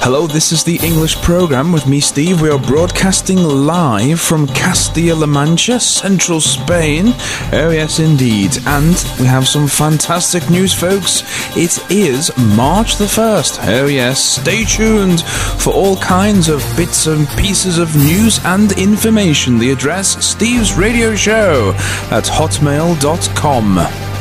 Hello, this is the English program with me, Steve. We are broadcasting live from Castilla-La Mancha, central Spain. Oh, yes, indeed. And we have some fantastic news, folks. It is March the 1st. Oh, yes, stay tuned for all kinds of bits and pieces of news and information. The address, Steve's Radio Show at hotmail.com.